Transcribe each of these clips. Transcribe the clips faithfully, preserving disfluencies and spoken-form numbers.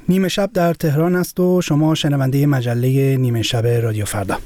نیمه شب در تهران است و شما شنونده مجله نیمه شب رادیو فردا.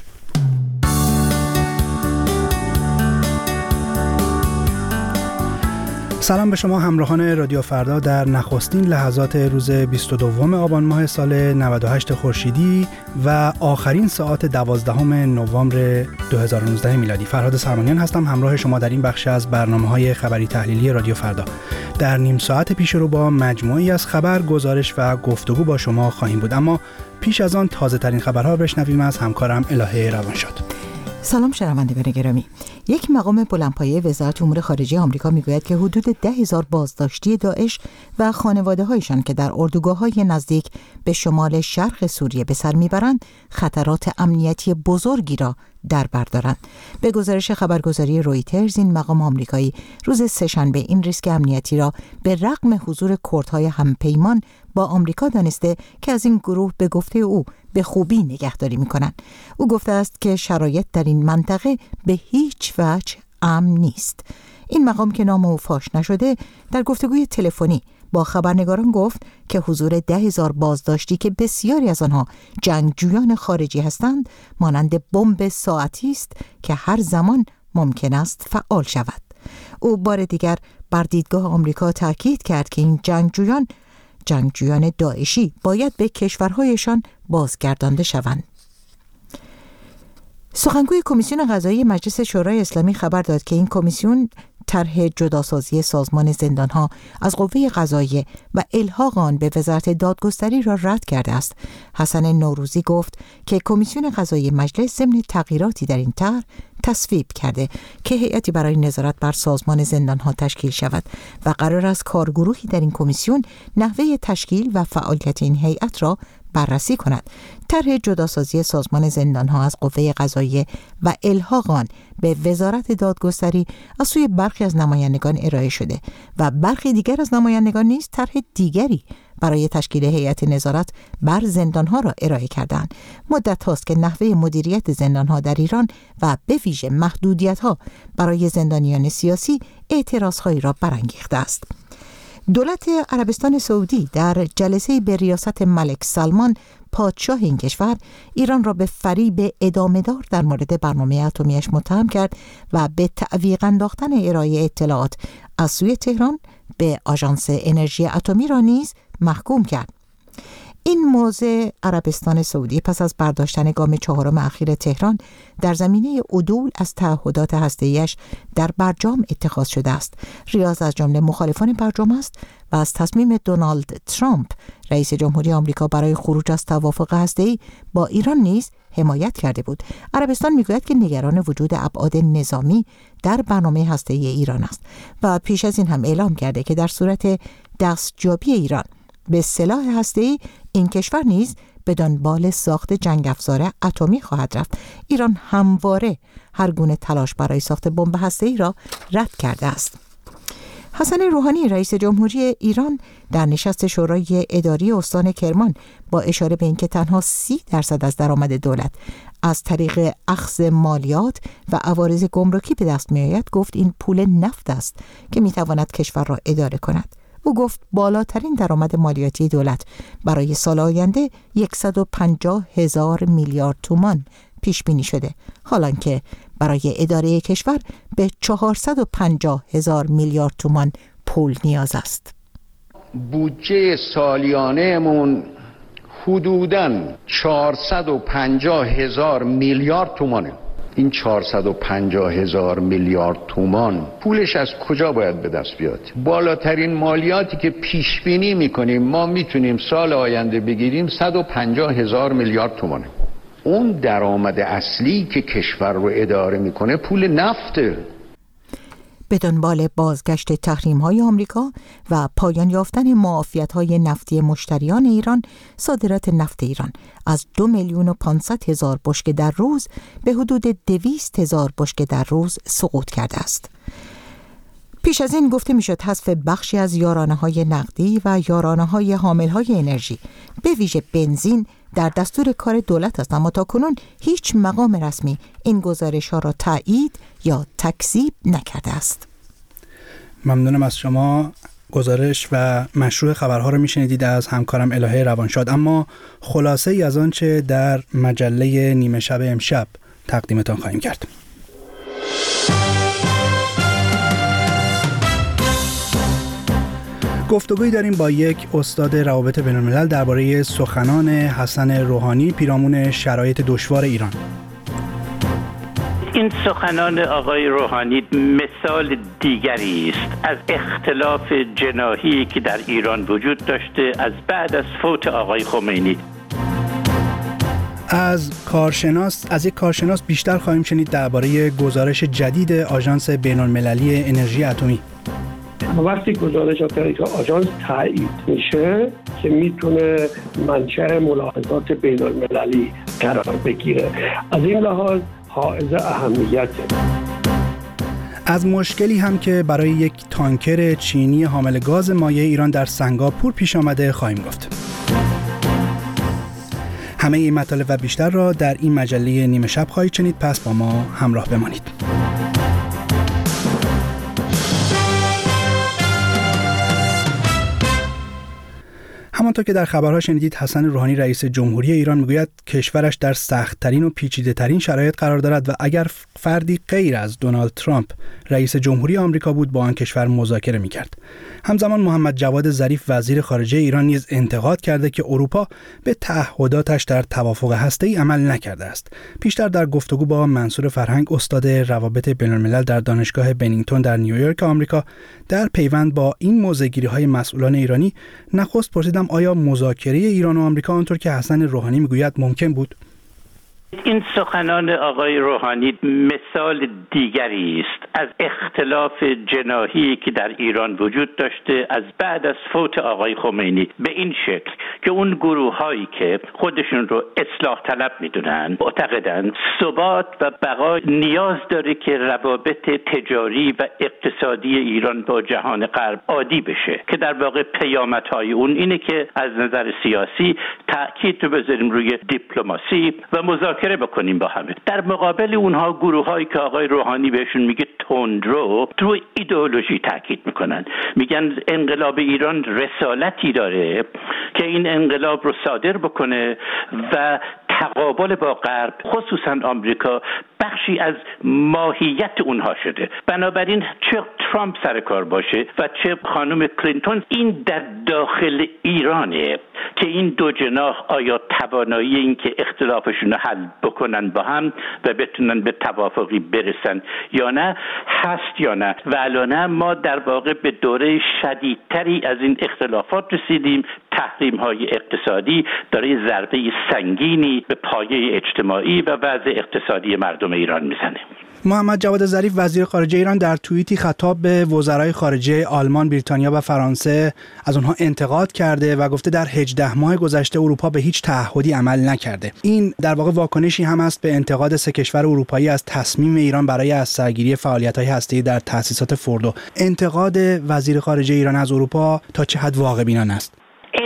سلام به شما همراهان رادیو فردا در نخستین لحظات روز بیست و دوم آبان ماه سال نود و هشت خورشیدی و آخرین ساعت دوازدهم نوامبر دو هزار و نوزده میلادی. فرهاد سرمانیان هستم، همراه شما در این بخش از برنامه‌های خبری تحلیلی رادیو فردا. در نیم ساعت پیش رو با مجموعی از خبر، گزارش و گفتگو با شما خواهیم بود، اما پیش از آن تازه ترین خبرها بشنویم از همکارم الهه روانشاد. سلام شنوندگان گرامی. یک مقام بلندپایه وزارت امور خارجه آمریکا میگوید که حدود ده هزار بازداشتی داعش و خانواده‌هایشان که در اردوگاه‌های نزدیک به شمال شرق سوریه به سر میبرند خطرات امنیتی بزرگی را در بر دارند. به گزارش خبرگزاری رویترز، این مقام آمریکایی روز سه‌شنبه این ریسک امنیتی را به رغم حضور کردهای همپیمان با آمریکا دانسته که از این گروه به گفته او به خوبی نگهداری می‌کنند. او گفته است که شرایط در این منطقه به هیچ وجه امن نیست. این مقام که نام او فاش نشده در گفتگوی تلفنی با خبرنگاران گفت که حضور ده هزار بازداشتی که بسیاری از آنها جنگجویان خارجی هستند مانند بمب ساعتی است که هر زمان ممکن است فعال شود. او بار دیگر بر دیدگاه آمریکا تاکید کرد که این جنگجویان جنگجویان داعشی باید به کشورهایشان بازگردانده شوند. سخنگوی کمیسیون قضایی مجلس شورای اسلامی خبر داد که این کمیسیون طرح جداسازی سازمان زندانها از قوه قضاییه و الحاق آن به وزارت دادگستری را رد کرده است. حسن نوروزی گفت که کمیسیون قضایی مجلس ضمن تغییراتی در این طرح تصویب کرده که هیئتی برای نظارت بر سازمان زندانها تشکیل شود و قرار است کارگروهی در این کمیسیون نحوه تشکیل و فعالیت این هیئت را بررسی کند. طرح جداسازی سازمان زندانها از قوه قضاییه و الحاق آن به وزارت دادگستری از سوی برخی از نمایندگان ارائه شده و برخی دیگر از نمایندگان نیز طرح دیگری برای تشکیل هیئت نظارت بر زندانها را ارائه کردند. مدت هاست که نحوه مدیریت زندانها در ایران و به ویژه محدودیت‌ها برای زندانیان سیاسی اعتراض‌هایی را برانگیخته است. دولت عربستان سعودی در جلسه به ریاست ملک سلمان پادشاه این کشور ایران را به فریب ادامه‌دار در مورد برنامه اتمیش متهم کرد و به تعویق انداختن ارائه اطلاعات از سوی تهران به آژانس انرژی اتمی را نیز محکوم کرد. این موضع عربستان سعودی پس از برداشتن گام چهارم اخیر تهران در زمینه عدول از تعهدات هسته‌ایش در برجام اتخاذ شده است. ریاض از جمله مخالفان برجام است و از تصمیم دونالد ترامپ رئیس جمهوری آمریکا برای خروج از توافق هسته‌ای با ایران نیز حمایت کرده بود. عربستان میگوید که نگران وجود ابعاد نظامی در برنامه هسته‌ای ایران است و پیش از این هم اعلام کرده که در صورت دستیابی ایران به سلاح هسته‌ای این کشور نیز به دنبال ساخت جنگ افزار اتمی خواهد رفت. ایران همواره هر گونه تلاش برای ساخت بمب هسته‌ای را رد کرده است. حسن روحانی رئیس جمهوری ایران در نشست شورای اداری استان کرمان با اشاره به اینکه تنها سی درصد از درآمد دولت از طریق اخذ مالیات و عوارض گمرکی به دست می‌آید گفت این پول نفت است که می‌تواند کشور را اداره کند. او گفت بالاترین درآمد مالیاتی دولت برای سال آینده صد و پنجاه هزار میلیارد تومان پیش بینی شده، حالانکه برای اداره کشور به چهارصد و پنجاه هزار میلیارد تومان پول نیاز است. بودجه سالیانه‌مون حدوداً چهارصد و پنجاه هزار میلیارد تومانه. این چهارصد و پنجاه هزار میلیارد تومان پولش از کجا باید به دست بیاد؟ بالاترین مالیاتی که پیش بینی میکنیم ما میتونیم سال آینده بگیریم صد و پنجاه هزار میلیارد تومانه. اون درآمد اصلی که کشور رو اداره میکنه پول نفته. به دنبال بازگشت تحریم‌های آمریکا و پایان یافتن معافیت‌های نفتی مشتریان ایران، صادرات نفت ایران از دو میلیون و پانصد هزار بشکه در روز به حدود دویست هزار بشکه در روز سقوط کرده است. پیش از این گفته میشد حذف بخشی از یارانه‌های نقدی و یارانه‌های حامل‌های انرژی به ویژه بنزین در دستور کار دولت است، اما تاکنون هیچ مقام رسمی این گزارش‌ها را تایید یا تکذیب نکرده است. ممنونم از شما گزارش و مشروع خبرها رو میشنیدید از همکارم الهه روانشاد، اما خلاصه ای از آنچه در مجله نیمه شب امشب تقدیمتان خواهیم کرد. گفتگویی داریم با یک استاد روابط بین‌الملل درباره سخنان حسن روحانی پیرامون شرایط دشوار ایران. این سخنان آقای روحانی مثال دیگری است از اختلاف جناحی که در ایران وجود داشته از بعد از فوت آقای خمینی. از کارشناس از یک کارشناس بیشتر خواهیم شنید درباره گزارش جدید آژانس بین‌المللی انرژی اتمی. وقتی گزارشات آژانس تایید میشه که میتونه منشأ ملاحظات بین‌المللی قرار بگیره، از این لحاظ حائز اهمیته. از مشکلی هم که برای یک تانکر چینی حامل گاز مایع ایران در سنگاپور پیش آمده خواهیم گفت. همه این مطالب و بیشتر را در این مجله نیمه شب خواهید شنید، پس با ما همراه بمانید. همانطور که در خبرها شنیدید، حسن روحانی رئیس جمهوری ایران میگوید کشورش در سخت‌ترین و پیچیده‌ترین شرایط قرار دارد و اگر فردی غیر از دونالد ترامپ رئیس جمهوری آمریکا بود با آن کشور مذاکره می‌کرد. همزمان محمد جواد ظریف وزیر خارجه ایران نیز انتقاد کرده که اروپا به تعهداتش در توافق هسته‌ای عمل نکرده است. پیشتر در گفتگو با منصور فرهنگ استاد روابط بین‌الملل در دانشگاه بنینگتون در نیویورک آمریکا در پیوند با این موضع‌گیری‌های مسئولان ایرانی نخست پرسیدم آیا مذاکره ایران و آمریکا آنطور که حسن روحانی میگوید ممکن بود؟ این سخنان آقای روحانی مثال دیگری است از اختلاف جناحی که در ایران وجود داشته از بعد از فوت آقای خمینی، به این شکل که اون گروه هایی که خودشون رو اصلاح طلب میدونن معتقدن ثبات و بقا نیاز داره که روابط تجاری و اقتصادی ایران با جهان غرب عادی بشه، که در واقع پیامدهای اون اینه که از نظر سیاسی تأکید رو بذاریم روی دیپلماسی و مذاکره بکنیم با همه. در مقابل اونها گروه‌هایی که آقای روحانی بهشون میگه تندرو، رو ایدئولوژی تاکید میکنن، میگن انقلاب ایران رسالتی داره که این انقلاب رو صادر بکنه و تقابل با غرب خصوصا آمریکا بخشی از ماهیت اونها شده. بنابراین چه ترامپ سر کار باشه و چه خانم کلینتون، این در داخل ایرانه که این دو جناح آیا توانایی این که اختلافشون رو حل بکنن با هم و بتونن به توافقی برسن یا نه هست یا نه. و الان ما در واقع به دوره شدیدتری از این اختلافات رسیدیم. تحریم های اقتصادی داره ضربه سنگینی به پایه اجتماعی و وضع اقتصادی مردم ایران میزنه. محمد جواد ظریف وزیر خارجه ایران در توییتی خطاب به وزرای خارجه آلمان، بریتانیا و فرانسه از اونها انتقاد کرده و گفته در هجده ماه گذشته اروپا به هیچ تعهدی عمل نکرده. این در واقع واکنشی هم است به انتقاد سه کشور اروپایی از تصمیم ایران برای از سرگیری فعالیت‌های هسته‌ای در تأسیسات فوردو. انتقاد وزیر خارجه ایران از اروپا تا چه حد واقع بینانه است؟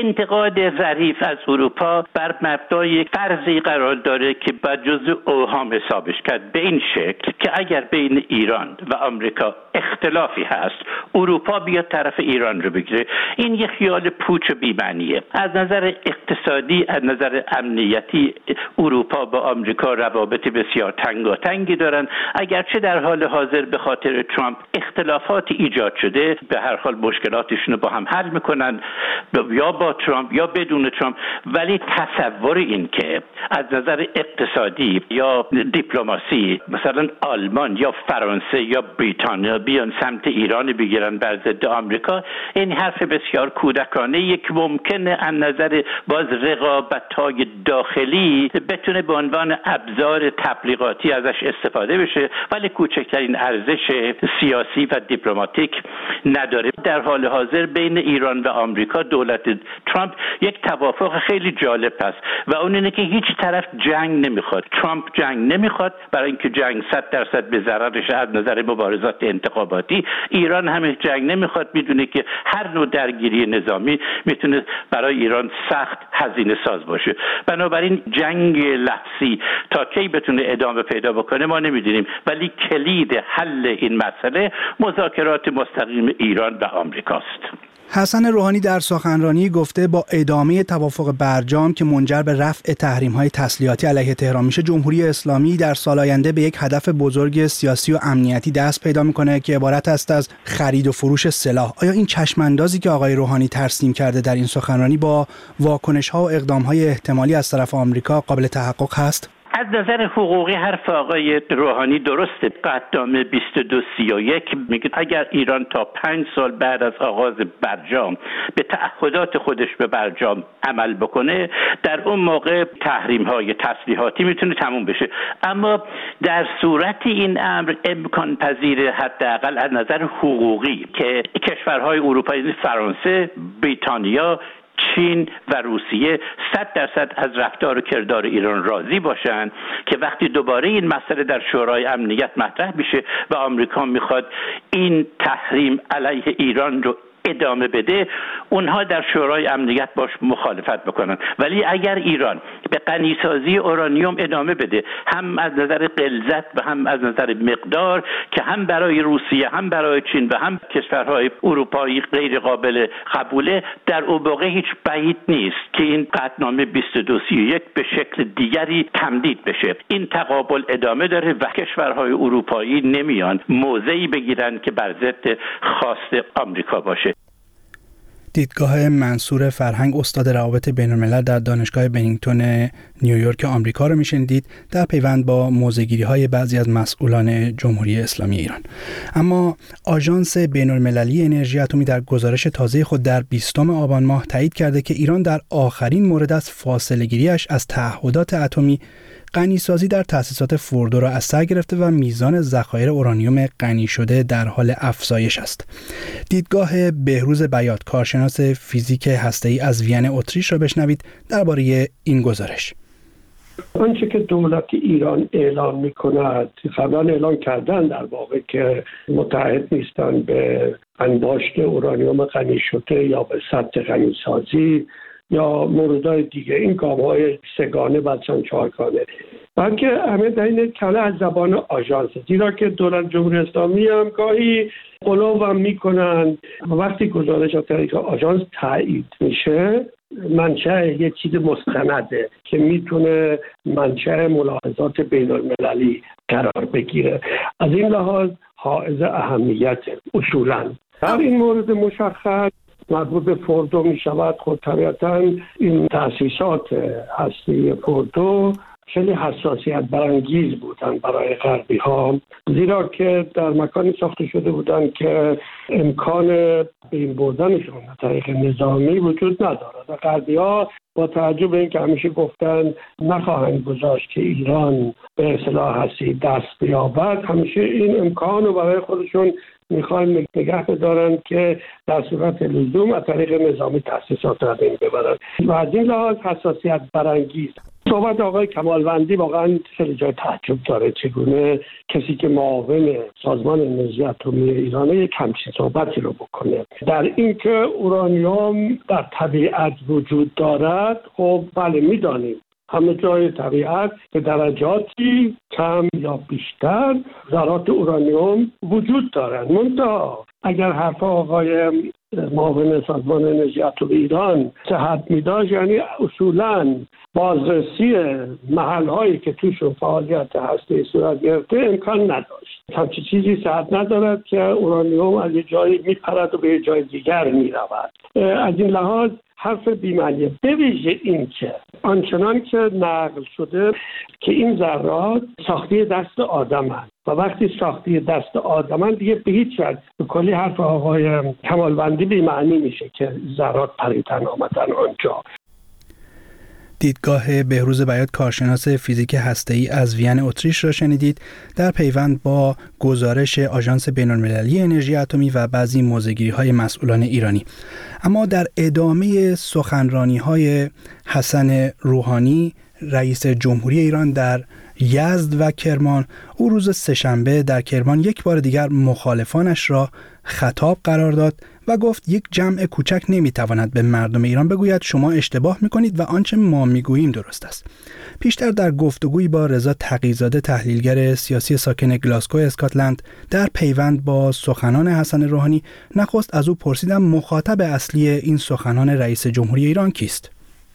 انتقاد ظریف از اروپا بر مبنای فرضی قرار داره که باید جزء اوهام حسابش کرد، به این شکل که اگر بین ایران و آمریکا اختلافی هست اروپا بیاد طرف ایران رو بگیره. این یه خیال پوچ و بی‌معنیه. از نظر اقتصادی، از نظر امنیتی اروپا با آمریکا روابط بسیار تنگاتنگی دارن، اگرچه در حال حاضر به خاطر ترامپ اختلافات ایجاد شده، به هر حال مشکلاتشون رو با هم حل میکنن، یا با ترامپ یا بدون ترامپ. ولی تصور این که از نظر اقتصادی یا دیپلماسی مثلا آلمان یا فرانسه یا بریتانیا بیان سمت ایران بگیرن بر ضد آمریکا، این حرف بسیار کودکانه، یک ممکنه از نظر باز رقابت‌های داخلی بتونه به عنوان ابزار تبلیغاتی ازش استفاده بشه، ولی کوچکترین ارزش سیاسی و دیپلماتیک نداره. در حال حاضر بین ایران و آمریکا دولت ترامپ یک توافق خیلی جالب است و اون اینه که هیچ طرف جنگ نمیخواد. ترامپ جنگ نمیخواد برای اینکه جنگ صد درصد به ضررش از نظر مبارزات انتخاباتی. ایران هم جنگ نمیخواد، میدونه که هر نوع درگیری نظامی میتونه برای ایران سخت هزینه ساز باشه. بنابراین جنگ لفظی تا کی بتونه ادامه پیدا بکنه ما نمیدونیم، ولی کلید حل این مسئله مذاکرات مستقیم ایران و آمریکاست. حسن روحانی در سخنرانی گفته با ادامه توافق برجام که منجر به رفع تحریم‌های تسلیحاتی علیه تهران میشه، جمهوری اسلامی در سال آینده به یک هدف بزرگ سیاسی و امنیتی دست پیدا میکنه که عبارت است از خرید و فروش سلاح. آیا این چشم‌اندازی که آقای روحانی ترسیم کرده در این سخنرانی با واکنش‌ها و اقدام‌های احتمالی از طرف آمریکا قابل تحقق هست؟ از نظر حقوقی حرف آقای روحانی درسته. قطعنامه بیست و دو سی و یک میگه اگر ایران تا پنج سال بعد از آغاز برجام به تعهدات خودش به برجام عمل بکنه، در اون موقع تحریم های تسلیحاتی میتونه تموم بشه. اما در صورت این امر امکان پذیر حداقل از نظر حقوقی که کشورهای اروپایی، فرانسه، بریتانیا، چین و روسیه صد درصد از رفتار و کردار ایران راضی باشن که وقتی دوباره این مسئله در شورای امنیت مطرح بشه و آمریکا میخواد این تحریم علیه ایران رو ادامه بده، اونها در شورای امنیت باش مخالفت بکنن. ولی اگر ایران به غنیسازی اورانیوم ادامه بده، هم از نظر غلظت و هم از نظر مقدار که هم برای روسیه هم برای چین و هم کشورهای اروپایی غیر قابل قبوله، در اون موقع هیچ بعید نیست که این قطعنامه بیست و دو سی و یک به شکل دیگری تمدید بشه. این تقابل ادامه داره و کشورهای اروپایی نمیان موضعی بگیرن که بر ضد خواست آمریکا باشه. دیدگاه منصور فرهنگ، استاد روابط بین‌الملل در دانشگاه بنینگتون نیویورک آمریکا رو میشنیدید در پیوند با موضع‌گیری‌های بعضی از مسئولان جمهوری اسلامی ایران. اما آژانس بین‌المللی انرژی اتمی در گزارش تازه خود در بیستم آبان ماه تایید کرده که ایران در آخرین مورد از فاصله‌گیری‌اش از تعهدات اتمی، غنیسازی در تأسیسات فوردو را از سر گرفته و میزان ذخایر اورانیوم غنی شده در حال افزایش است. دیدگاه بهروز بیات، کارشناس فیزیک هسته‌ای از وین اتریش را بشنوید درباره این گزارش. آنچه که دولت ایران اعلام می‌کند، قبلا اعلام کردن در واقع که متحد نیستند به انباشت اورانیوم غنی شده یا به سطح غنیسازی یا موردهای دیگه، این گام‌های سگانه و چهارگانه، بلکه همه در این کله از زبان آژانس، زیرا که دولت جمهوری اسلامی هم گاهی غلو هم میکنن. وقتی گزارشات آژانس تایید میشه، منشأ یه چیز مستنده که میتونه منشأ ملاحظات بین المللی قرار بگیره. از این لحاظ حائز اهمیت اصولاً. در این مورد مشخص مربوط به فوردو می شود، خود طبیعتاً این تأسیسات هسته‌ای فوردو خیلی حساسیت برانگیز بودن برای غربی ها، زیرا که در مکانی ساخته شده بودن که امکان بین بردنشون از طریق نظامی وجود ندارد و غربی ها با توجه به اینکه همیشه گفتن نخواهند گذاشت که ایران به سلاح هسته‌ای دست بیابد، همیشه این امکان رو برای خودشون میخوان نگه بدارن که در صورت لزوم از طریق نظامی تأسیسات را بین ببرن و از این لحاظ حساسیت برانگیز. صحبت آقای کمالوندی واقعا خیلی جای تعجب داره، چگونه کسی که معاون سازمان انرژی اتمی ایران یک همچین صحبتی رو بکنه. در اینکه اورانیوم در طبیعت وجود دارد، خب بله میدانیم، همه جای طبیعت به درجاتی کم یا بیشتر ذرات اورانیوم وجود دارند. منتها اگر حرف آقای معاون سازمان انرژی اتمی ایران صحت می‌داشت، یعنی اصولاً بازرسی محل‌هایی که توشون فعالیت هسته‌ای صورت گرفته امکان نداشت. همچین چیزی صحت ندارد که اورانیوم از یه جایی میپرد و به یه جای دیگر میرود. از این لحاظ حرف بی‌معنیه، به ویژه این که آنچنان که نقل شده که این ذرات ساخته دست آدم‌اند و وقتی ساخته دست آدم‌اند دیگه به هیچ وجه به کلی حرف آقای کمالوندی بی‌معنی میشه که ذرات پریدن آمدن آنجا. دیدگاه بهروز بیات، کارشناس فیزیک هسته‌ای از وین اتریش را شنیدید در پیوند با گزارش آژانس بین‌المللی انرژی اتمی و بعضی موضع‌گیری‌های مسئولان ایرانی. اما در ادامه سخنرانی‌های حسن روحانی، رئیس جمهوری ایران، در یزد و کرمان، او روز سه‌شنبه در کرمان یک بار دیگر مخالفانش را خطاب قرار داد و گفت یک جمع کوچک نمیتواند به مردم ایران بگوید شما اشتباه میکنید و آنچه ما میگوییم درست است. پیشتر در گفتگویی با رضا تقی‌زاده تحلیلگر سیاسی ساکن گلاسگو اسکاتلند در پیوند با سخنان حسن روحانی، نخست از او پرسیدم مخاطب اصلی این سخنان رئیس جمهوری ایران کیست؟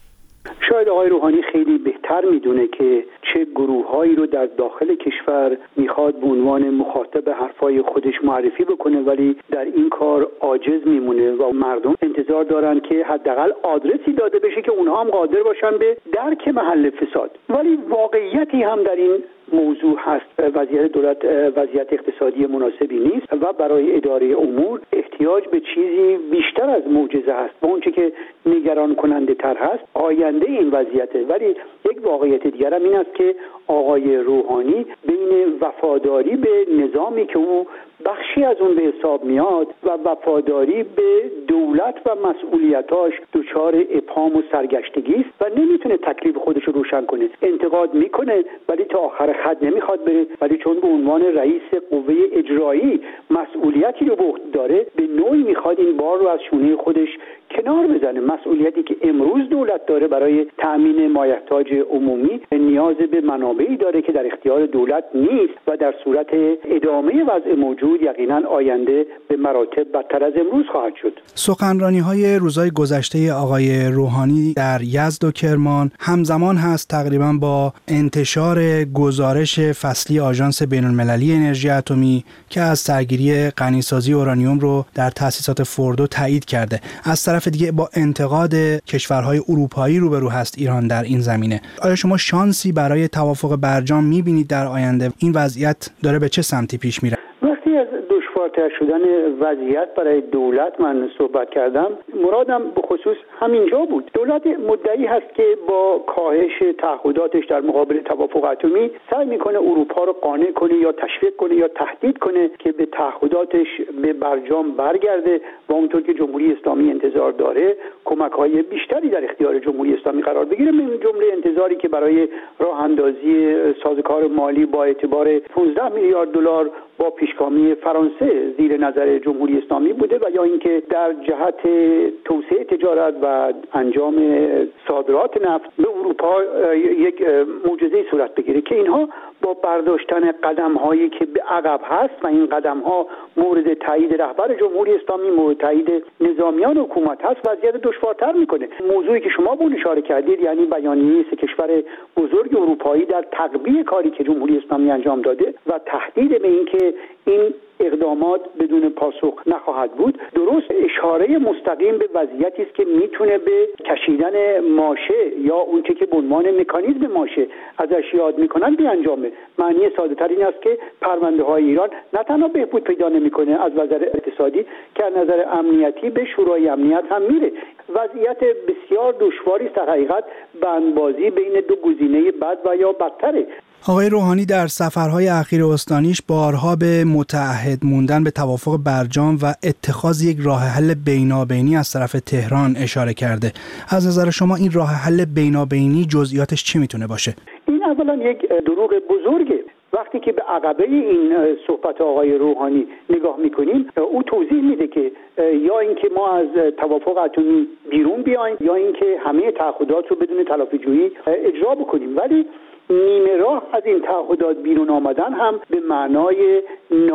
شاید آقای روحانی خیلی بهتر میدونه که چه گروه‌هایی رو در داخل کشور میخواد به عنوان مخاطب حرفای خودش معرفی بکنه، ولی در این کار عاجز میمونه و مردم انتظار دارن که حداقل آدرسی داده بشه که اونها هم قادر باشن به درک محل فساد. ولی واقعیتی هم در این موضوع هست. وضعیت دولت وضعیت اقتصادی مناسبی نیست و برای اداره امور احتیاج به چیزی بیشتر از معجزه هست و اونچه که نگران کننده تر هست آینده این وضعیته. ولی یک واقعیت دیگر هم این است که آقای روحانی بین وفاداری به نظامی که او بخشی از اون به حساب میاد و وفاداری به دولت و مسئولیتاش دچار ابهام و سرگشتگی است و نمیتونه تکلیف خودش رو روشن کنه. انتقاد میکنه ولی تا آخر خط نمیخواد بره، ولی چون به عنوان رئیس قوه اجرایی مسئولیتی رو به عهده داره به نوعی میخواد این بار رو از شونه خودش کنار بزنه. مسئولیتی که امروز دولت داره برای تأمین مایحتاج عمومی نیاز به منابعی داره که در اختیار دولت نیست و در صورت ادامه وضع موجود یقینا آینده به مراتب بدتر از امروز خواهد شد. سخنرانی‌های روزهای گذشته آقای روحانی در یزد و کرمان همزمان هست تقریبا با انتشار گزارش فصلی آژانس بین‌المللی انرژی اتمی که از سرگیری غنیسازی اورانیوم رو در تأسیسات فوردو تایید کرده. از طرف دیگه با انتقاد کشورهای اروپایی روبرو هست ایران در این زمینه. آیا شما شانسی برای توافق برجام می‌بینید در آینده؟ این وضعیت داره به چه سمتی پیش میره؟ وقتی از دشوارتر شدن وضعیت برای دولت من صحبت کردم، مرادم به خصوص همینجا بود. دولت مدعی هست که با کاهش تعهداتش در مقابل توافق اتمی سعی میکنه اروپا رو قانع کنه یا تشویق کنه یا تهدید کنه که به تعهداتش به برجام برگرده و اونطور که جمهوری اسلامی انتظار داره کمک‌های بیشتری در اختیار جمهوری اسلامی قرار بگیره، من جمله انتظاری که برای راه اندازی سازوکار مالی با اعتبار پانزده میلیارد دلار با پیشگامی فرانسه زیر نظر جمهوری اسلامی بوده و یا اینکه در جهت توسعه تجارت و انجام صادرات نفت به اروپا یک معجزه صورت بگیره که اینها با برداشتن قدم‌هایی که به عقب هست و این قدم‌ها مورد تایید رهبر جمهوری اسلامی، مورد تایید نظامیان حکومت هست، وضعیت دشوارتر میکنه. موضوعی که شما به اون اشاره کردید یعنی بیانیه سه کشور بزرگ اروپایی در تقویه کاری که جمهوری اسلامی انجام داده و تهدید به اینکه این اقدامات بدون پاسخ نخواهد بود، درست اشاره مستقیم به وضعیتی است که میتونه به کشیدن ماشه یا اونچه که به عنوان مکانیزم ماشه ازش یاد میکنن بیانجامه. معنی ساده تر این است که پرونده های ایران نه تنها بهبود پیدا نمیکنه از نظر اقتصادی که از نظر امنیتی به شورای امنیت هم میره. وضعیت بسیار دشواری است در حقیقت، بندبازی بین دو گزینه بد و یا بدتره. آقای روحانی در سفرهای اخیر استانیش بارها به متعهد موندن به توافق برجام و اتخاذ یک راه حل بینابینی از طرف تهران اشاره کرده. از نظر شما این راه حل بینابینی جزئیاتش چی میتونه باشه؟ این اولا یک دروغ بزرگه. وقتی که به عقبه این صحبت آقای روحانی نگاه میکنیم، او توضیح میده که یا اینکه ما از توافق اتمی بیرون بیایم یا اینکه همه تعهدات رو بدون تلافی‌جویی اجرا بکنیم، ولی نیمه راه از این تعهدات بیرون آمدن هم به معنای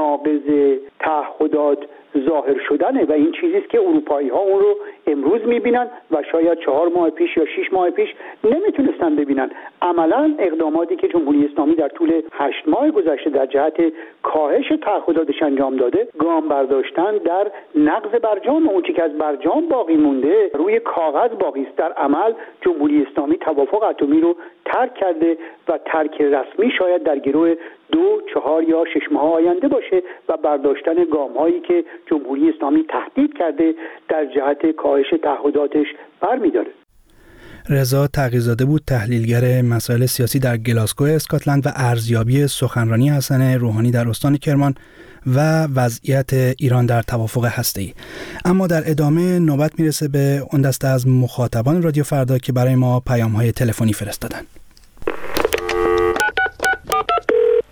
ناقض تعهدات ظاهر شدنه و این چیزی است که اروپایی ها اون رو امروز میبینن و شاید چهار ماه پیش یا شش ماه پیش نمیتونستن ببینن. عملا اقداماتی که جمهوری اسلامی در طول هشت ماه گذشته در جهت کاهش تعهداتش انجام داده، گام برداشتن در نقض برجام. اون چیزی که از برجام باقی مونده روی کاغذ باقی است، در عمل جمهوری اسلامی توافق اتمی رو ترک کرده و ترک رسمی شاید در گروه دو، چهار یا شش ماه آینده باشه و برداشتن گام‌هایی که جمهوری اسلامی تهدید کرده در جهت کاهش تعهداتش برمی‌داره. رضا تقی‌زاده بود، تحلیلگر مسائل سیاسی در گلاسگو اسکاتلند و ارزیابی سخنرانی حسن روحانی در استان کرمان و وضعیت ایران در توافق هسته‌ای. اما در ادامه نوبت میرسه به اون دسته از مخاطبان رادیو فردا که برای ما پیام‌های تلفنی فرستادن.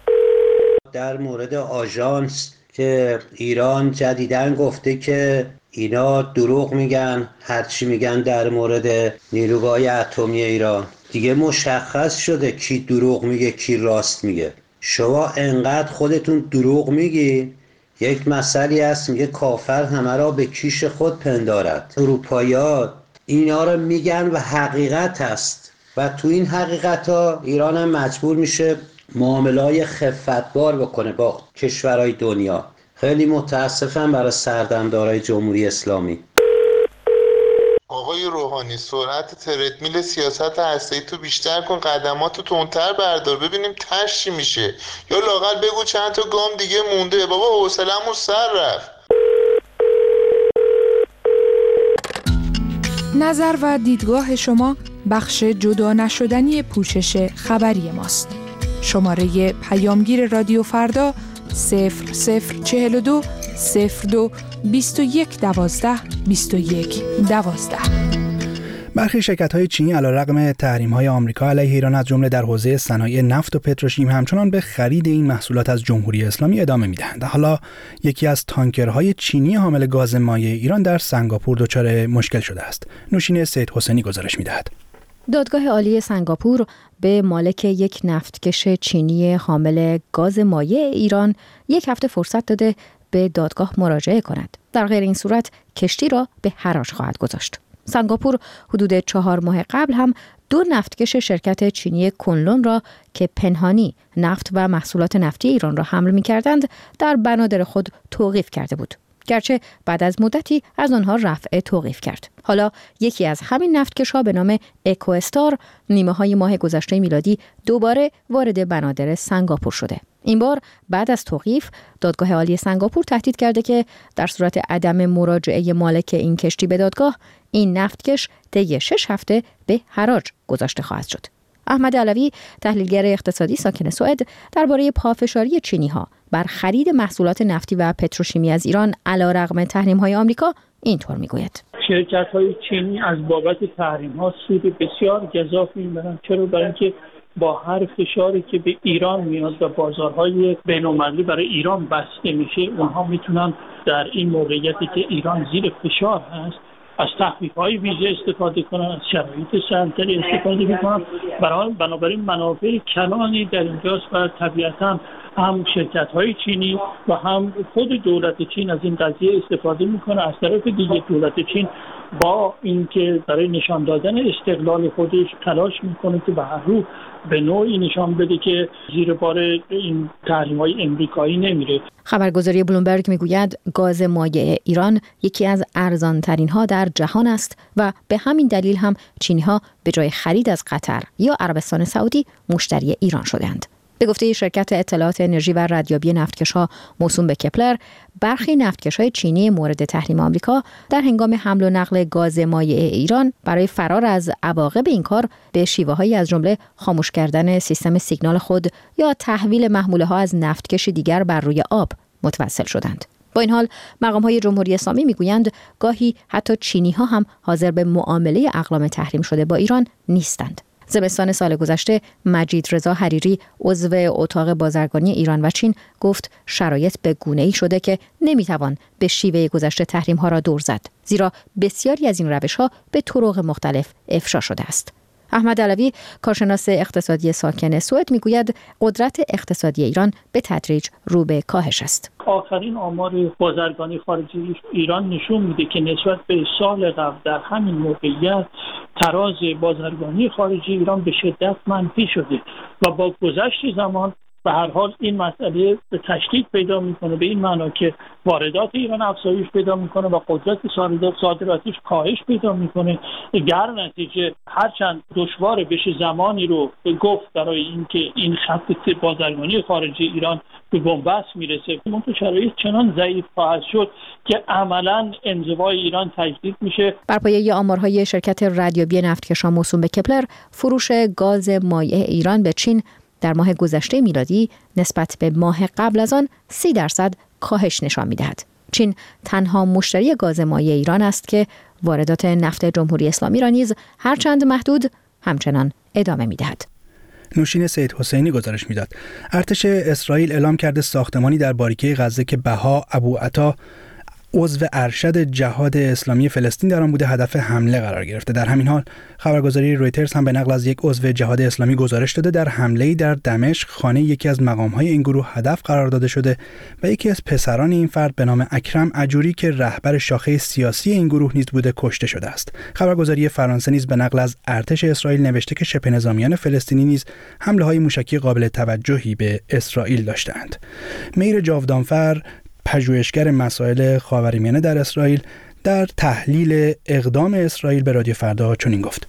در مورد آژانس که ایران جدیداً گفته که اینا دروغ میگن، هرچی میگن در مورد نیروگاه اتمی ایران. دیگه مشخص شده کی دروغ میگه کی راست میگه. شما انقدر خودتون دروغ میگی، یک مسئله هست میگه کافر همه را به کیش خود پندارد. اروپایی‌ها اینا رو میگن و حقیقت هست و تو این حقیقت ها ایران هم مجبور میشه معامله‌های خفتبار بکنه با کشورهای دنیا. خیلی متاسفم برای سردمدارای جمهوری اسلامی. آقای روحانی سرعت تردمیل سیاست هسته‌ای تو بیشتر کن، قدماتو تندتر بردار ببینیم تش چی میشه، یا لااقل بگو چند تا گام دیگه مونده. بابا حوصله‌مون سر رفت. نظر و دیدگاه شما بخش جدا نشدنی پوشش خبری ماست. شماره پیامگیر رادیو فردا صفر صفر چهل و دو صفر دو بیست و یک دوازده بیست و یک دوازده. برخی شرکت‌های چینی علیرغم تحریم‌های آمریکا علیه ایران از جمله در حوزه صنایع نفت و پتروشیم همچنان به خرید این محصولات از جمهوری اسلامی ادامه می‌دهند. حالا یکی از تانکرهای چینی حامل گاز مایع ایران در سنگاپور دچار مشکل شده است. نوشین سید حسینی گزارش می‌دهد. دادگاه عالی سنگاپور به مالک یک نفتکش چینی حامل گاز مایع ایران یک هفته فرصت داده به دادگاه مراجعه کند. در غیر این صورت کشتی را به حراج خواهد گذاشت. سنگاپور حدود چهار ماه قبل هم دو نفتکش شرکت چینی کنلون را که پنهانی نفت و محصولات نفتی ایران را حمل می‌کردند در بنادر خود توقیف کرده بود. گرچه بعد از مدتی از آنها رفع توقیف کرد. حالا یکی از همین نفتکش‌ها به نام اکو استار نیمه های ماه گذشته میلادی دوباره وارد بنادر سنگاپور شده. این بار بعد از توقیف دادگاه عالی سنگاپور تهدید کرده که در صورت عدم مراجعه مالک این کشتی به دادگاه، این نفتکش طی شش هفته به حراج گذاشته خواهد شد. احمد علوی، تحلیلگر اقتصادی ساکن سوئد، درباره پافشاری چینی‌ها بر خرید محصولات نفتی و پتروشیمی از ایران علیرغم تحریم‌های آمریکا اینطور میگوید: شرکت‌های چینی از بابت تحریم‌ها سود بسیار گزافی می‌برند. چرا؟ برای اینکه با هر فشاری که به ایران میاد و بازارهای بین‌المللی برای ایران بسته میشه، اونها میتونن در این موقعیتی که ایران زیر فشار هست از تخفیف‌های ویژه استفاده کنن، از شرایط سهل‌تری استفاده می‌کنن. برای بنابراین منافع کلانی در اینجاست و طبیعتاً هم شرکت‌های چینی و هم خود دولت چین از این قضیه استفاده می‌کنه. از طرف دیگه دولت چین با اینکه برای نشان دادن استقلال خودش تلاش می‌کنه که به هر رو به نوعی نشان بده که زیر بار این تحریم‌های امریکایی نمیره. خبرگزاری بلومبرگ میگوید گاز مایع ایران یکی از ارزان‌ترین‌ها در جهان است و به همین دلیل هم چینی‌ها به جای خرید از قطر یا عربستان سعودی مشتری ایران شدند. به گفته شرکت اطلاعات انرژی و ردیابی نفتکش‌ها موسوم به کپلر، برخی نفتکش‌های چینی مورد تحریم آمریکا در هنگام حمل و نقل گاز مایع ایران برای فرار از عواقب این کار به شیوه‌هایی از جمله خاموش کردن سیستم سیگنال خود یا تحویل محموله‌ها از نفتکش دیگر بر روی آب متوسل شدند. با این حال مقام‌های جمهوری اسلامی میگویند گاهی حتی چینی‌ها هم حاضر به معامله اقلام تحریم شده با ایران نیستند. زمستان سال گذشته مجید رضا حریری عضو اتاق بازرگانی ایران و چین گفت شرایط به گونه‌ای شده که نمیتوان به شیوه گذشته تحریم‌ها را دور زد، زیرا بسیاری از این روش‌ها به طرق مختلف افشا شده است. احمد علوی، کارشناس اقتصادی ساکن سوئد، میگوید قدرت اقتصادی ایران به تدریج رو به کاهش است. آخرین آمار بازرگانی خارجی ایران نشون میده که نسبت به سال قبل در همین موقعیت تراز بازرگانی خارجی ایران به شدت منفی شده و با گذشت زمان به هر حال این مسئله تشدید پیدا میکنه، به این معنا که واردات ایران افزایش پیدا میکنه و قدرت صادراتش کاهش پیدا میکنه. در نتیجه هرچند دشوار بشه زمانی رو گفت برای اینکه این خط بازرگانی خارجی ایران به بنبست میرسه، منتها شرایط چنان ضعیف خواهد شد که عملاً انزوای ایران تجدید میشه. بر پایه آمارهای شرکت ردیابی نفتکشان موسوم به کپلر، فروش گاز مایع ایران به چین در ماه گذشته میلادی نسبت به ماه قبل از آن سی درصد کاهش نشان می‌دهد. چین تنها مشتری گاز مایع ایران است که واردات نفت جمهوری اسلامی را نیز هرچند محدود همچنان ادامه می‌دهد. نوشین سید حسینی گزارش میداد. ارتش اسرائیل اعلام کرده ساختمانی در باریکه غزه که بها ابو عطا عضو ارشد جهاد اسلامی فلسطین در آن بوده هدف حمله قرار گرفته. در همین حال خبرگزاری رویترز هم به نقل از یک عضو جهاد اسلامی گزارش داده در حمله‌ای در دمشق خانه یکی از مقام‌های این گروه هدف قرار داده شده و یکی از پسران این فرد به نام اکرم عجوری که رهبر شاخه سیاسی این گروه نیز بوده کشته شده است. خبرگزاری فرانسه نیز به نقل از ارتش اسرائیل نوشته که شبه نظامیان فلسطینی نیز حمله‌های موشکی قابل توجهی به اسرائیل داشتند. میر جاودانفر، پژوهشگر مسائل خاورمیانه در اسرائیل، در تحلیل اقدام اسرائیل به رادیو فردا چنین گفت: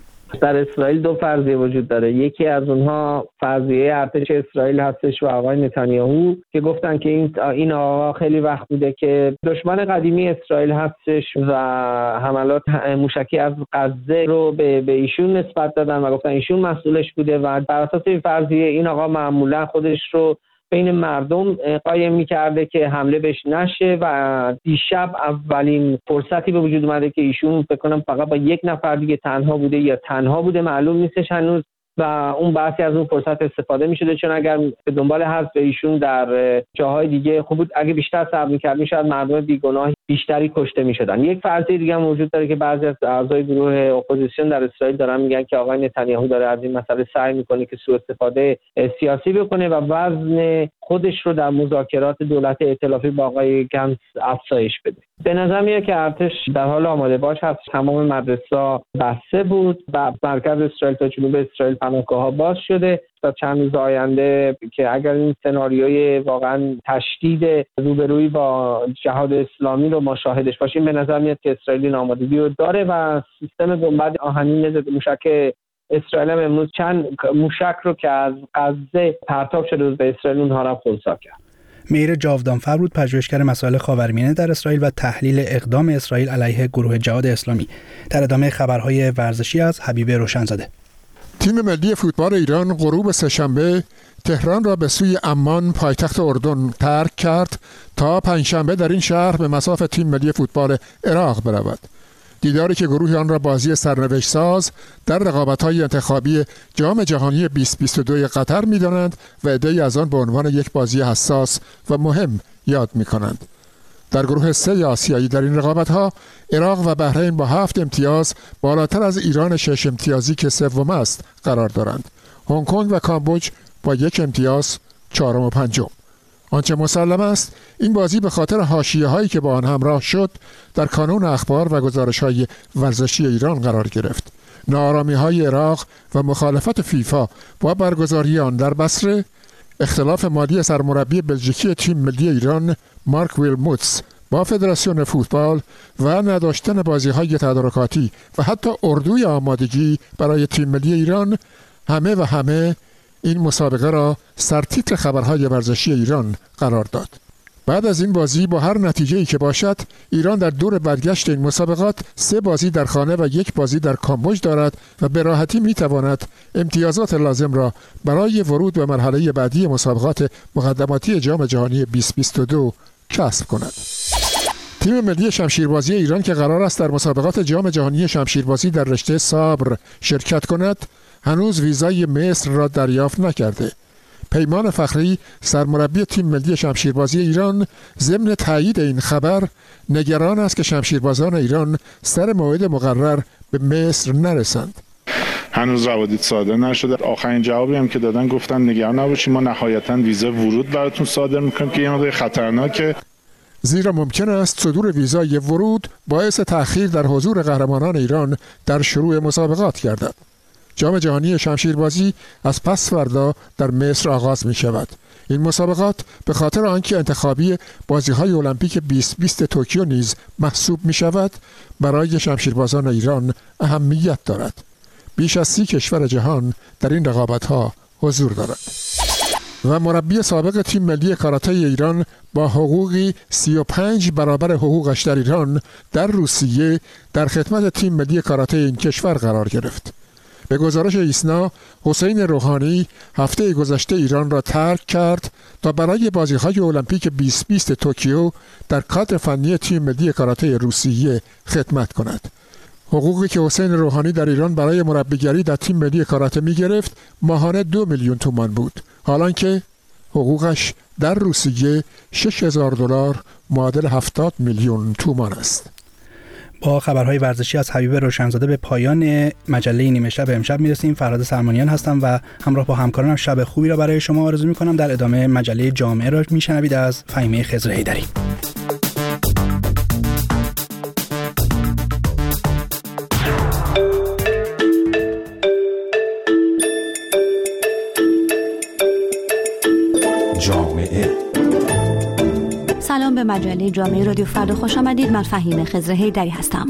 در اسرائیل دو فرضیه وجود داره. یکی از اونها فرضیه ارتش اسرائیل هستش و آقای نتانیاهو که گفتن که این این آقا خیلی وقت بوده که دشمن قدیمی اسرائیل هستش و حملات موشکی از غزه رو به به ایشون نسبت دادن و گفتن ایشون مسئولش بوده و بر اساس این فرضیه این آقا معمولا خودش رو بین مردم قایم می‌کرده که حمله بهش نشه و دیشب اولین فرصتی به وجود اومده که ایشون فکر کنم فقط با یک نفر دیگه تنها بوده یا تنها بوده معلوم نیستش هنوز و اون بحثی از اون فرصت استفاده می‌شده، چون اگر به دنبال حذف ایشون در جاهای دیگه خوب بود اگه بیشتر صبر می‌کردن شاید مردم بیگناه بیشتری کشته می‌شدن. یک فرضیه دیگه هم وجود داره که بعضی از اعضای گروه اپوزیسیون در اسرائیل دارن میگن که آقای نتانیاهو داره از این مسئله سعی می‌کنه که سوء استفاده سیاسی بکنه و وزن خودش رو در مذاکرات دولت ائتلافی با آقای گنتس افزایش بده. به نظر میاد که ارتش در حال آماده باش هست. تمام مدرسه‌ها بسته بود و مرکز اسرائیل تا جنوب اسرائیل پناهگاه‌ها باز شده تا چند روز آینده که اگر این سناریوی واقعا تشدید روبرویی با جهاد اسلامی رو ما شاهدش باشیم، به نظر میاد که اسرائیل این آمادگی رو داره و سیستم بمبارد آهنین ضد موشک اسرائیل هم امروز چند موشک رو که از غزه پرتاب شده بود به اسرائیل اونها را خنثی کرد. میر جاودانفر بود، پژوهشگر مسائل خاورمیانه در اسرائیل و تحلیل اقدام اسرائیل علیه گروه جهاد اسلامی. در ادامه خبرهای ورزشی از حبیب روشنزاده. تیم ملی فوتبال ایران غروب سه‌شنبه تهران را به سوی عمان پایتخت اردن ترک کرد تا پنجشنبه در این شهر به مصاف تیم ملی فوتبال عراق برود. دیداری که گروه آن را بازی سرنوشت ساز در رقابت‌های انتخابی جام جهانی بیست بیست و دو قطر می‌دانند و عده‌ای از آن به عنوان یک بازی حساس و مهم یاد می‌کنند. در گروه سه آسیایی در این رقابت‌ها عراق و بحرین با هفت امتیاز بالاتر از ایران شش امتیازی که سوم است قرار دارند. هنگ کنگ و کامبوج با یک امتیاز چهارم و پنجم. آنچه مسلم است این بازی به خاطر حاشیه‌هایی که با آن همراه شد در کانون اخبار و گزارش‌های ورزشی ایران قرار گرفت. ناآرامی‌های عراق و مخالفت فیفا با برگزاری آن در بصره، اختلاف مالی سرمربی بلژیکی تیم ملی ایران مارک ویلموتس با فدراسیون فوتبال و نداشتن بازی‌های تدارکاتی و حتی اردوی آمادگی برای تیم ملی ایران، همه و همه این مسابقه را سرتیتر خبرهای ورزشی ایران قرار داد. بعد از این بازی با هر نتیجه‌ای که باشد، ایران در دور برگشت این مسابقات سه بازی در خانه و یک بازی در کامبوج دارد و به راحتی می‌تواند امتیازات لازم را برای ورود به مرحله بعدی مسابقات مقدماتی جام جهانی بیست بیست و دو کسب کند. تیم ملی شمشیربازی ایران که قرار است در مسابقات جام جهانی شمشیربازی در رشته صبر شرکت کند، هنوز ویزای مصر را دریافت نکرده. پیمان فخری سرمربی تیم ملی شمشیربازی ایران ضمن تایید این خبر نگران است که شمشیربازان ایران سر موعد مقرر به مصر نرسند. هنوز روابط صادر نشده. آخرین جوابی هم که دادن گفتن نگران نباشید، ما نهایتاً ویزا ورود براتون صادر میکنیم که این خطرناکه، زیرا ممکن است صدور ویزای ورود باعث تأخیر در حضور قهرمانان ایران در شروع مسابقات گردد. جام جهانی شمشیربازی از پس فردا در مصر آغاز می شود. این مسابقات به خاطر آنکه انتخابی بازی‌های المپیک بیست بیست توکیو نیز محسوب می شود، برای شمشیربازان ایران اهمیت دارد. بیش از سی کشور جهان در این رقابت‌ها حضور دارد. و مربی سابق تیم ملی کاراته ایران با حقوقی سی و پنج برابر حقوقش در ایران در روسیه در خدمت تیم ملی کاراته این کشور قرار گرفت. به گزارش ایسنا، حسین روحانی هفته گذشته ایران را ترک کرد تا برای بازی‌های المپیک بیست بیست توکیو در کادر فنی تیم ملی کاراته روسیه خدمت کند. حقوقی که حسین روحانی در ایران برای مربیگری در تیم ملی کاراته می گرفت ماهانه دو میلیون تومان بود، حالان که حقوقش در روسیه شش هزار دلار معادل هفتاد میلیون تومان است. با خبرهای ورزشی از حبیب روشنزاده به پایان مجله نیمه شب امشب میرسیم. فرهاد سرمانیان هستم و همراه با همکارانم شب خوبی را برای شما آرزو میکنم. در ادامه مجله جامعه را میشنوید از فهیمه خضر حیدری. جامعه. سلام به مجله جامعه رادیو فردا، خوش آمدید. من فهیمه خضر حیدری هستم.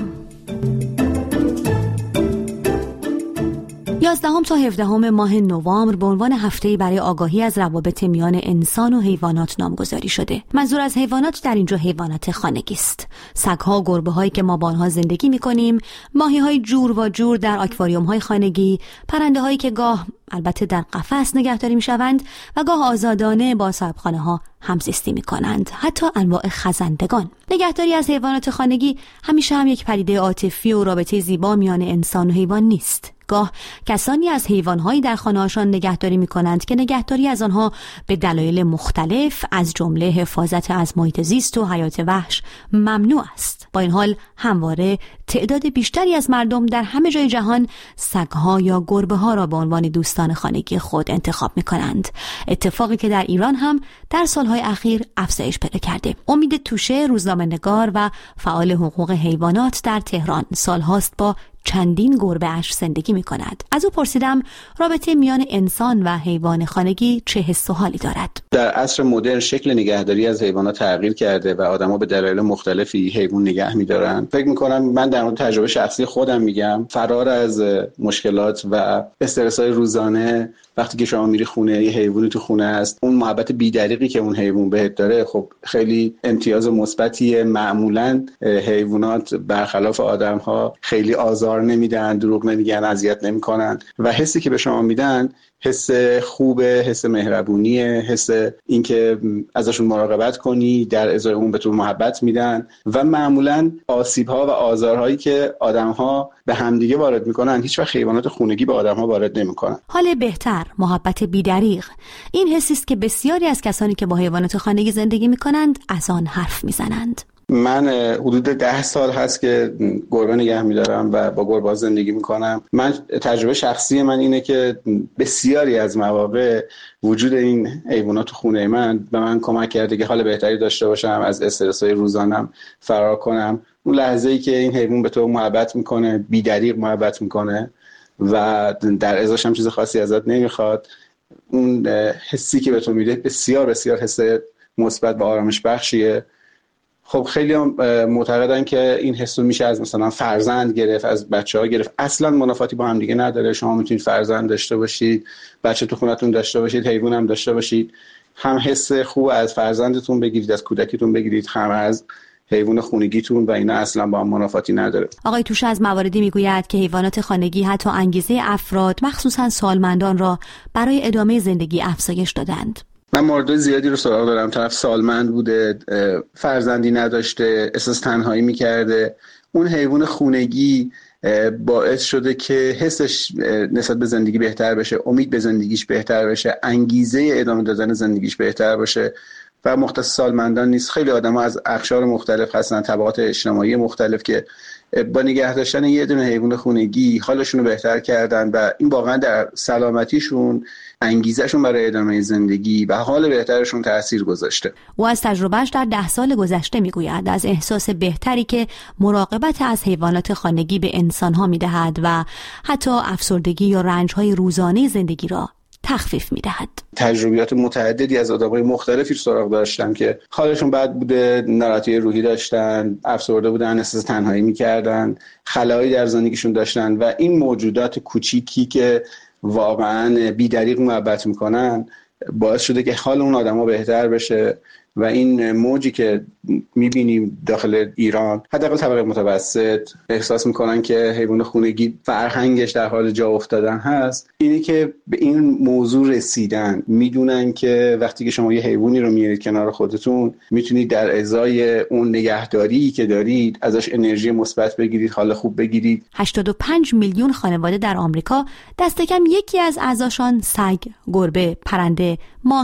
یازدهم تا هفدهم ماه نوامبر به عنوان هفته‌ای برای آگاهی از روابط میان انسان و حیوانات نامگذاری شده. منظور از حیوانات در اینجا حیوانات خانگی است. سگ‌ها، گربه‌هایی که ما با آنها زندگی می‌کنیم، ماهی‌های جور و جور در آکواریوم‌های خانگی، پرنده‌هایی که گاه البته در قفس نگهداری می‌شوند و گاه آزادانه با صاحبخانه‌ها همزیستی می‌کنند، حتی انواع خزندگان. نگهداری از حیوانات خانگی همیشه هم یک پدیده عاطفی و رابطه زیبا میان انسان و حیوان نیست. گاه کسانی از حیوان‌هایی در خانه‌هاشان نگهداری می‌کنند که نگهداری از آنها به دلایل مختلف از جمله حفاظت از محیط زیست و حیات وحش ممنوع است. با این حال همواره تعداد بیشتری از مردم در همه جای جهان سگ‌ها یا گربه‌ها را به عنوان دوستان خانگی خود انتخاب می‌کنند. اتفاقی که در ایران هم در سال‌های اخیر افزایش پیدا کرده. امید توشه، روزنامه‌نگار و فعال حقوق حیوانات در تهران، سال‌هاست با چندین گربه اش زندگی می کند. از او پرسیدم رابطه میان انسان و حیوان خانگی چه حس و حالی دارد. در عصر مدرن شکل نگهداری از حیوانات تغییر کرده و آدما به دلایل مختلفی حیوان نگه می‌دارن. فکر می‌کنم من در مورد تجربه شخصی خودم میگم، فرار از مشکلات و استرس‌های روزانه وقتی که شما میری خونه یه حیوانی تو خونه است، اون محبت بی‌دریغی که اون حیوان بهت داره خب خیلی امتیاز مثبتیه. معمولاً حیوانات برخلاف آدم‌ها خیلی آزار نمیدن، دروغ نمیگن، اذیت نمیکنن و حسی که به شما میدن حس خوبه، حس مهربونیه، حس اینکه ازشون مراقبت کنی، در ازای اون به تو محبت میدن و معمولاً آسیب‌ها و آزارهایی که آدم‌ها به همدیگه وارد میکنن هیچ وقت حیوانات خونگی به آدم‌ها وارد نمیکنن. حال بهتر، محبت بی‌دریغ، این حسی است که بسیاری از کسانی که با حیوانات خانگی زندگی میکنند از آن حرف میزنند. من حدود ده سال هست که گربه نگه میدارم و با گربه زندگی میکنم. من تجربه شخصی من اینه که بسیاری از مواقع وجود این حیوانات تو خونه من به من کمک کرده که حال بهتری داشته باشم، از استرس‌های روزانم فرار کنم. اون لحظه‌ای که این حیوان به تو محبت میکنه، بی‌دریغ محبت میکنه و در ازاش هم چیز خاصی ازت نمیخواد، اون حسی که به تو میده بسیار بسیار حس مثبت و آرامش بخشیه. خب خیلی هم معتقدن که این حسو میشه از مثلا فرزند گرفت، از بچه‌ها گرفت. اصلا منافاتی با هم دیگه نداره. شما میتونید فرزند داشته باشید، بچه تو خونتون داشته باشید، حیوان هم داشته باشید، هم حس خوب از فرزندتون بگیرید، از کودکیتون بگیرید، هم از حیوان خونگیتون و اینا اصلا با هم منافاتی نداره. آقای توشه از مواردی میگوید که حیوانات خانگی حتی انگیزه افراد مخصوصا سالمندان را برای ادامه زندگی افزایش دادند. من مورد زیادی رو سراغ دارم. طرف سالمند بوده، فرزندی نداشته، احساس تنهایی میکرده. اون حیوان خونگی باعث شده که حسش نسبت به زندگی بهتر بشه، امید به زندگیش بهتر بشه، انگیزه ادامه دادن زندگیش بهتر باشه و مختص سالمندان نیست. خیلی آدم ها از اقشار مختلف هستن، طبقات اجتماعی مختلف که با نگه داشتن یه دونه حیوان خونگی حالشون رو بهتر کردن و این واقعا در سلامتیشون، انگیزشون برای ادامه زندگی و حال بهترشون تأثیر گذاشته. او از تجربهش در ده سال گذشته میگوید از احساس بهتری که مراقبت از حیوانات خانگی به انسانها میدهد و حتی افسردگی یا رنجهای روزانه زندگی را تخفیف میدهد. تجربیات متعددی از آدمای مختلفی رو سراغ داشتم که حالشون بد بوده، ناراحتی روحی داشتن، افسرده بودن، احساس تنهایی میکردن، خلایی در زندگیشون داشتن و این موجودات کوچیکی که واقعا بی‌دریغ محبت میکنن باعث شده که حال اون آدما بهتر بشه و این موجی که میبینیم داخل ایران حداقل طبقه متوسط احساس میکنن که حیوان خونگی فرهنگش در حال جا افتادن هست، اینی که به این موضوع رسیدن، میدونن که وقتی که شما یه حیوانی رو میارید کنار خودتون میتونید در ازای اون نگهداری که دارید ازش انرژی مثبت بگیرید، حال خوب بگیرید. هشتاد و پنج میلیون خانواده در آمریکا دست کم یکی از اعضاشان سگ، گربه، پرنده، ماهی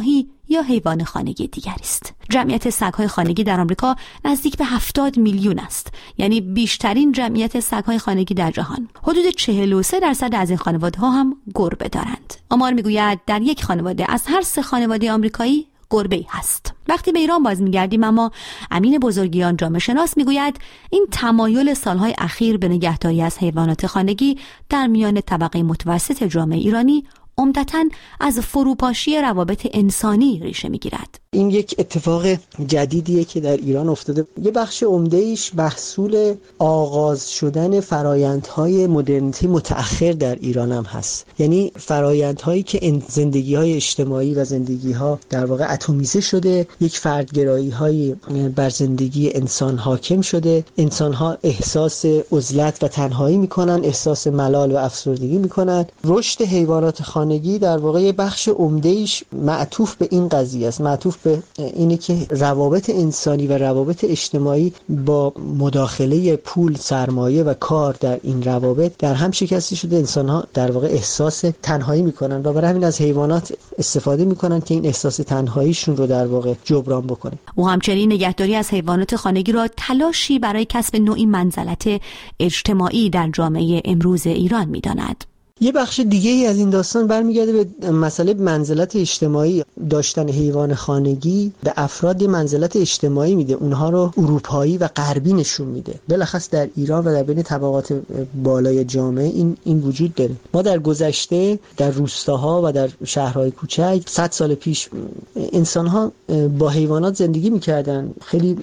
یا حیوان خانگی دیگری است. جمعیت سگ‌های خانگی در آمریکا نزدیک به هفتاد میلیون است، یعنی بیشترین جمعیت سگ‌های خانگی در جهان. حدود چهل و سه درصد از این خانواده‌ها هم گربه دارند. آمار میگوید در یک خانواده از هر سه خانواده آمریکایی گربه‌ای هست. وقتی به ایران باز میگردیم اما امین بزرگیان جامعه شناس میگوید این تمایل سالهای اخیر به نگهداری از حیوانات خانگی در میان طبقه متوسط جامعه ایرانی عمدتاً از فروپاشی روابط انسانی ریشه میگیرد. این یک اتفاق جدیدیه که در ایران افتاده. یه بخش عمده‌ایش محصول آغاز شدن فرایندهای مدرنیته متأخر در ایران هم هست. یعنی فرایندهایی که زندگی‌های اجتماعی و زندگی‌ها در واقع اتمیزه شده، یک فردگرایی‌های بر زندگی انسان حاکم شده، انسان‌ها احساس عزلت و تنهایی می‌کنن، احساس ملال و افسردگی می‌کنن. رشد حیوانات خانگی در واقع یه بخش عمده‌ایش معطوف به این قضیه است، معطوف به اینه که روابط انسانی و روابط اجتماعی با مداخله پول، سرمایه و کار در این روابط در هم شکسته شده. انسان‌ها در واقع احساس تنهایی میکنن و برای همین از حیوانات استفاده میکنن که این احساس تنهاییشون رو در واقع جبران بکنه. او همچنین نگهداری از حیوانات خانگی را تلاشی برای کسب نوعی منزلت اجتماعی در جامعه امروز ایران میداند. یه بخش دیگه ای از این داستان برمیگرده به مسئله منزلت اجتماعی. داشتن حیوان خانگی به افراد منزلت اجتماعی میده، اونها رو اروپایی و غربی نشون میده. بالاخص در ایران و در بین طبقات بالای جامعه این این وجود داره. ما در گذشته در روستاها و در شهرهای کوچک صد سال پیش انسان‌ها با حیوانات زندگی میکردن، خیلی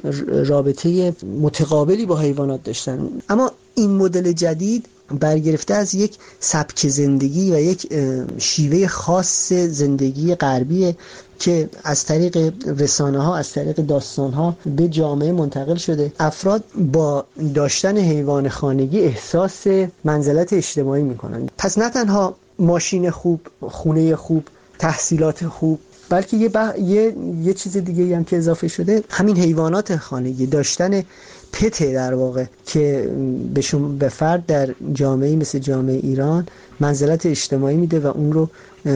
رابطه متقابلی با حیوانات داشتن. اما این مدل جدید برگرفته از یک سبک زندگی و یک شیوه خاص زندگی غربیه که از طریق رسانه ها، از طریق داستان ها به جامعه منتقل شده. افراد با داشتن حیوان خانگی احساس منزلت اجتماعی میکنن. پس نه تنها ماشین خوب، خونه خوب، تحصیلات خوب، بلکه یه, بح... یه یه چیز دیگه هم که اضافه شده، همین حیوانات خانگی، داشتن پته در واقع که به شما به فرد در جامعه مثل جامعه ایران منزلت اجتماعی میده و اون رو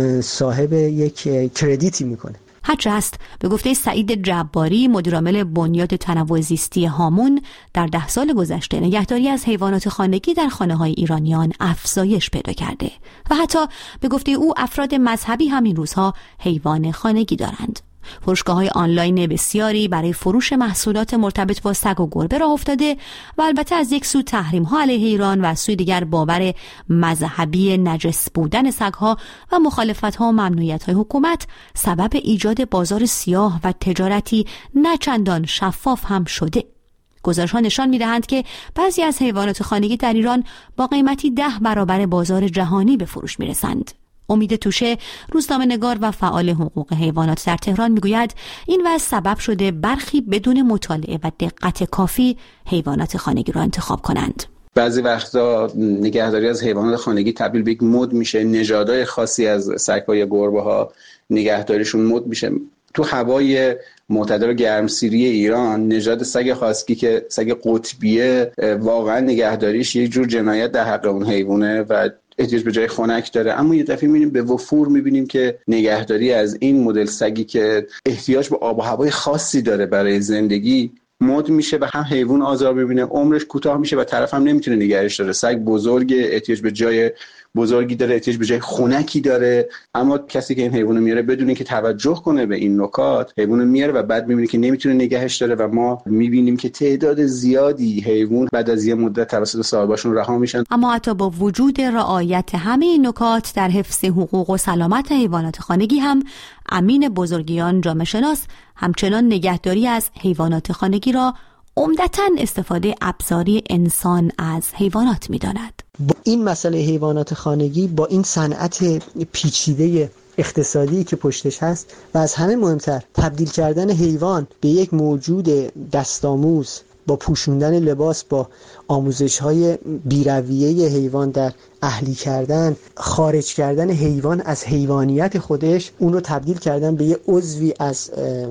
صاحب یک کردیتی میکنه. هرچه است به گفته سعید جباری مدیرعامل بنیاد تنوع زیستی هامون، در ده سال گذشته نگهداری از حیوانات خانگی در خانه‌های ایرانیان افزایش پیدا کرده و حتی به گفته او افراد مذهبی همین روزها حیوان خانگی دارند. فروشگاه‌های آنلاین بسیاری برای فروش محصولات مرتبط با سگ و گربه راه افتاده و البته از یک سو تحریم‌ها علیه ایران و از سوی دیگر باور مذهبی نجس بودن سگ‌ها و مخالفت‌ها و ممنوعیت‌های حکومت سبب ایجاد بازار سیاه و تجارتی نه چندان شفاف هم شده. گزارش‌ها نشان می‌دهند که بعضی از حیوانات خانگی در ایران با قیمتی ده برابر بازار جهانی به فروش می‌رسند. امید توشه، روزنامه‌نگار و فعال حقوق حیوانات در تهران میگوید این وضع سبب شده برخی بدون مطالعه و دقت کافی حیوانات خانگی را انتخاب کنند. بعضی وقتا نگهداری از حیوانات خانگی تبدیل به یک مد میشه، نژادهای خاصی از سگ‌ها یا گربه‌ها نگهداریشون مد میشه. تو هوای معتدل و گرمسیری ایران نژاد سگ خاسکی که سگ قطبیه واقعا نگهداریش یک جور جنایت در حق اون حیوانه و احتیاج به جای خنک داره. اما یه دفعه می‌بینیم به وفور می‌بینیم که نگهداری از این مدل سگی که احتیاج به آب و هوای خاصی داره برای زندگی مد میشه و هم حیوان آزار می‌بینه، عمرش کوتاه میشه و طرف هم نمیتونه نگهش داره. سگ بزرگ، احتیاج به جای بزرگی داره، احتیاج به جای خنکی داره، اما کسی که این حیوانو میاره بدون اینکه توجه کنه به این نکات حیوانو میاره و بعد میبینه که نمیتونه نگهش داره و ما میبینیم که تعداد زیادی حیوان بعد از یه مدت توسط صاحباشون رها میشن. اما حتی با وجود رعایت همه این نکات در حفظ حقوق و سلامت حیوانات خانگی هم امین بزرگیان جامعه شناس همچنان نگهداری از حیوانات خانگی را عمدتاً استفاده ابزاری انسان از حیوانات می‌داند. با این مسئله حیوانات خانگی، با این صنعت پیچیده اقتصادی که پشتش هست و از همه مهمتر تبدیل کردن حیوان به یک موجود دستآموز با پوشوندن لباس، با آموزش‌های بی‌رویه حیوان در اهلی کردن، خارج کردن حیوان از حیوانیت خودش، اون رو تبدیل کردن به یه عضوی از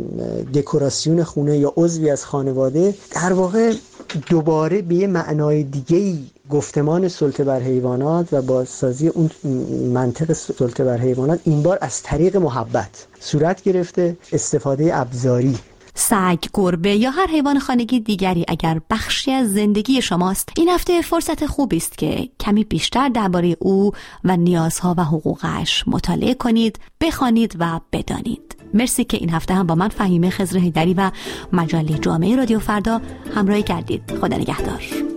دکوراسیون خونه یا عضوی از خانواده، در واقع دوباره به یه معنای دیگه‌ای گفتمان سلطه بر حیوانات و بازسازی اون منطق سلطه بر حیوانات این بار از طریق محبت صورت گرفته، استفاده ابزاری. سگ، گربه یا هر حیوان خانگی دیگری اگر بخشی از زندگی شماست، این هفته فرصت خوبی است که کمی بیشتر درباره او و نیازها و حقوقش مطالعه کنید، بخوانید و بدانید. مرسی که این هفته هم با من فهیمه خضر حیدری و مجله جامعه رادیو فردا همراهی کردید. خدا نگهدار.